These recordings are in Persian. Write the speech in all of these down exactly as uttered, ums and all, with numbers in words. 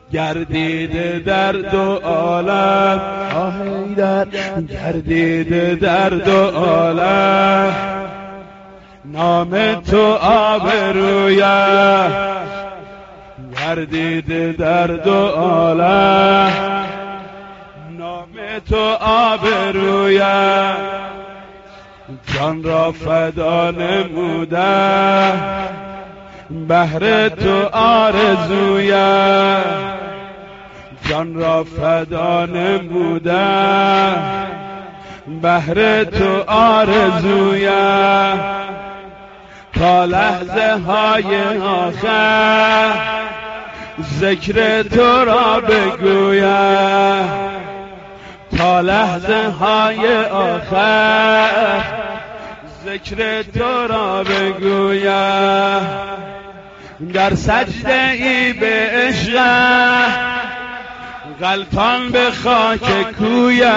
گردیده در دو عالم، آه حیدر گردیده در دو عالم، نام تو آبرویه گردیده در دو عالم، نام تو آبرویه جان را فدا نموده، بهر تو آرزویه جان را فدا نموده، بهر تو آرزویه تا لحظه های آخر ذکر تو را بگویم، تا لحظه های آخر ذکر تو را بگویم، در سجده ای به عشق غلطان به خاک کویه،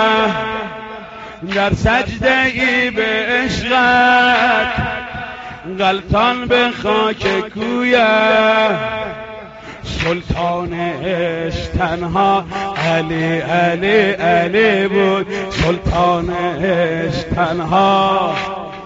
در سجده ای به عشقت غلطان به خاک کویه، سلطان عشق تنها علی علی علی بود، سلطان عشق تنها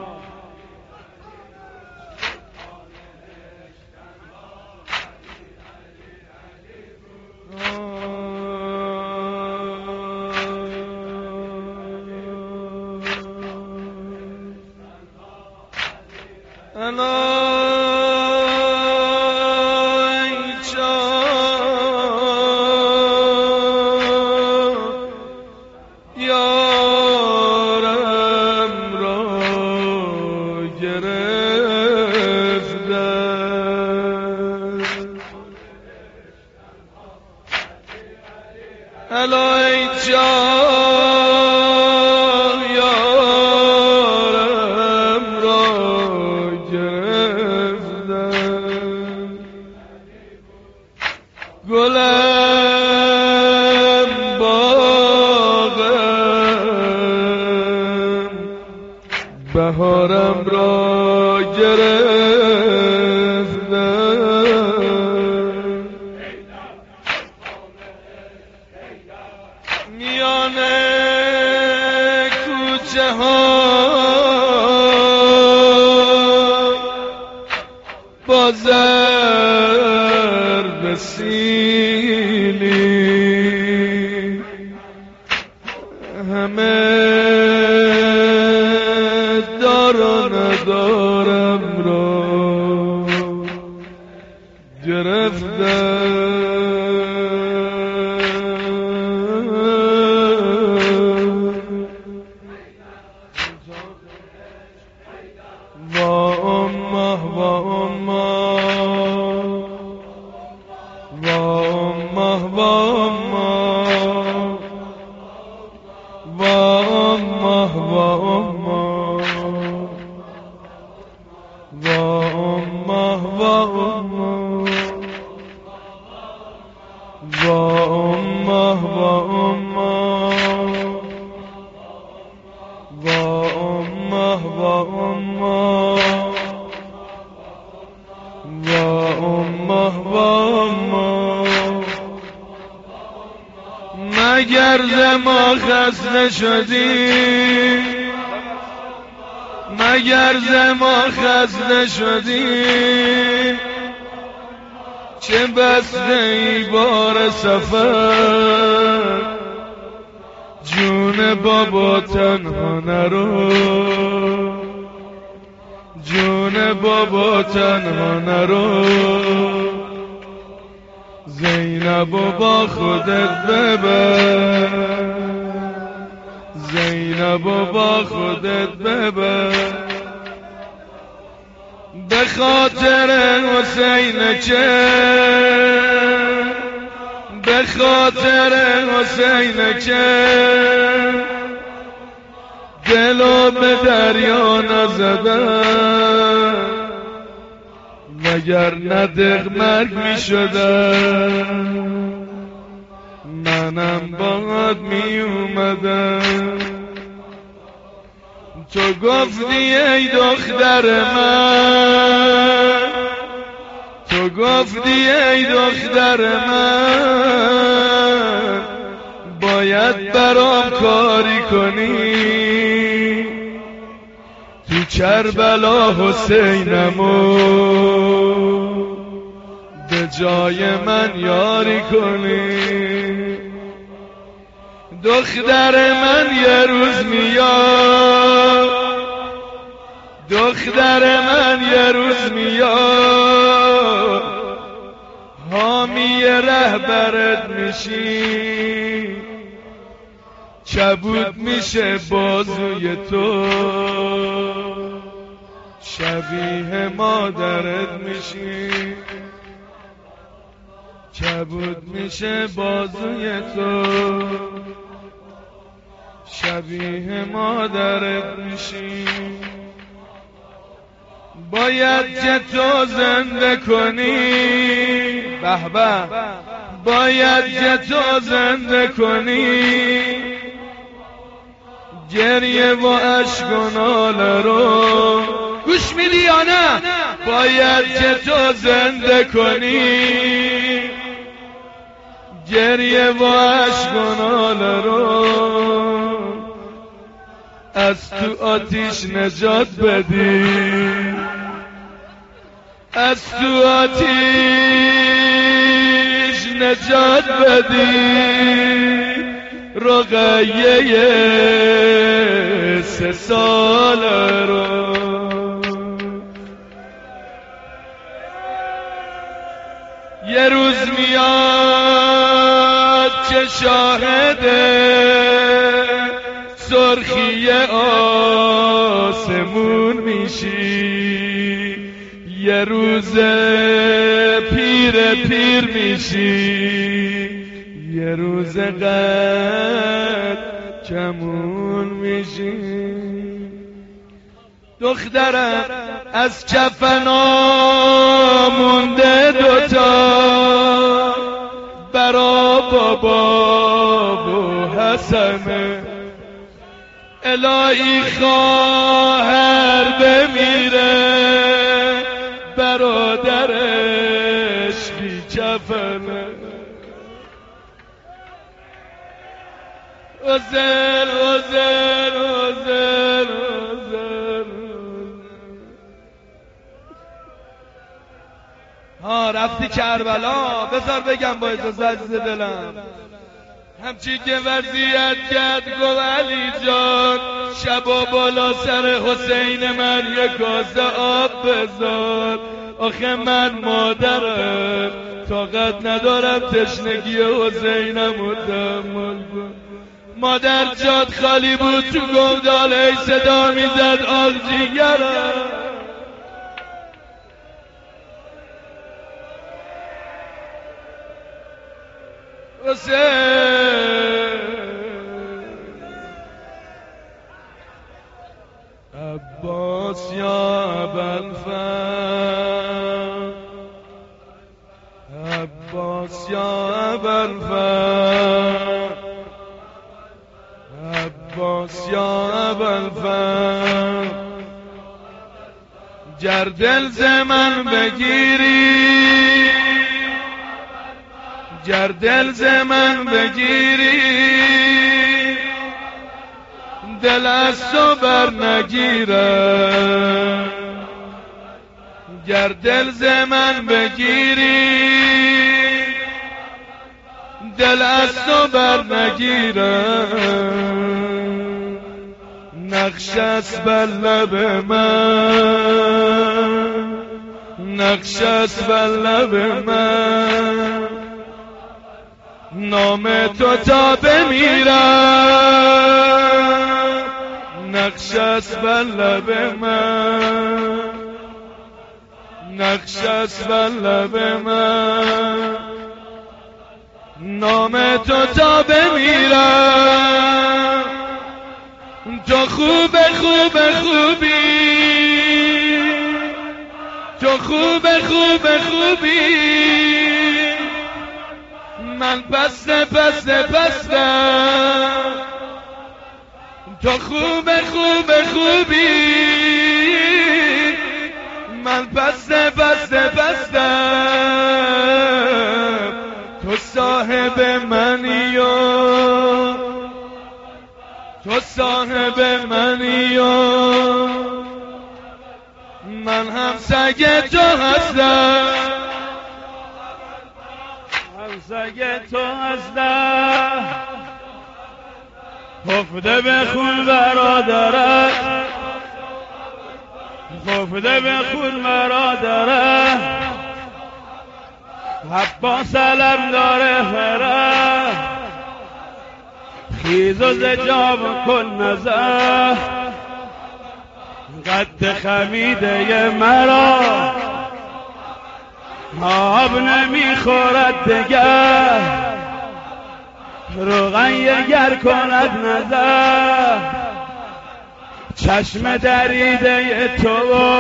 الای جان یارم را گرفتم، گلم باغم بهارم را گرفتم، میان کوچه ها با ضرب سیلی همه دار و ندارم را گرفتم، مگر ز ما خسته شدی، مگر ز ما خسته شدی، چه بسته ای بار سفر، جون بابا تنها نرو، جون بابا تنها نرو، زینبو با خودت ببر، زینبو با خودت ببر، به خاطر حسین چه، به خاطر حسین چه، دلو به دریا نزدم، مگر ندق مرگ می شدم، منم باهات می اومدم، تو گفتی ای دختر من، تو تو گفتی ای دختر من باید برام کاری کنی، تو کربلا حسینمو به جای من یاری کنی. دختر من یه روز میاد، دختر من یه روز میاد، حامی رهبرت میشی، چبود میشه بازوی تو، شبیه مادرت میشی، چبود میشه بازوی تو، شبیه مادرت میشی. باید که تو زنده کنی، به به، باید که تو زنده کنی، گریه و اشک و ناله رو گوش میدی یا نه؟ باید که تو زنده کنی، گریه و اشک و ناله رو از تو آتیش نجات بدی، از تو آتیش نجات بدی. رقیه سه سال رو یه روز میاد که شاهده سرخی آسمون میشی، یه روز پیر پیر میشی، یه روز قد کمون میشی. دخترم از کفنا مونده دوتا، برا بابا و حسنه، الهی خواهر بمیره برادرش بی کفنه. عذر عذر عذر عذر. ها رفتی کربلا، بذار بگم با اجازه عزیز دلم. همچی که وضعیت کرد گو علی جان، شبا بالا سر حسین من یک کاسه آب بذار. آخه من مادرم طاقت ندارم تشنگی حسینم و تحمل کن. مادر جاد خالی بود تو گوداله صدا میزد آل جیگرم. حسین عباس یا ابوالفضل، عباس یا ابوالفضل، عباس یا ابوالفضل. گر دل ز من بگیری، گر دل ز من بگیری، دل از تو بر نگیرم. گر دل ز من بگیری، دل از تو بر نگیرم. نقش است بر لب من، نقش است بر لب من، نام تو تا بمیرم. نقش است بر لب من، نقش است بر لب من، نام تو تا بمیرم. تو خوب خوب خوبی، تو خوب خوب خوبی، من پسته پسته پستم. تو خوب خوب خوبی، من بسته بسته بستم تو صاحب منی و تو صاحب منی و من هم سگ تو هستم هم سگ تو هستم خفته به خون برادرت خفته به خون برادرت عباس علم داره فره خیز و زجاب کن نظر قد خمیده مرا آب نمیخورد دگر روغن یگر کند نظر چشم دریده تو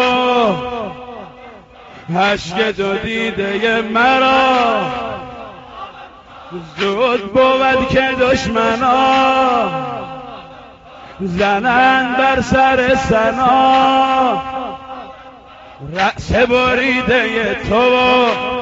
اشک دو دیده مرا زود بود که دشمنا زنن بر سر سنا رأس بریده تو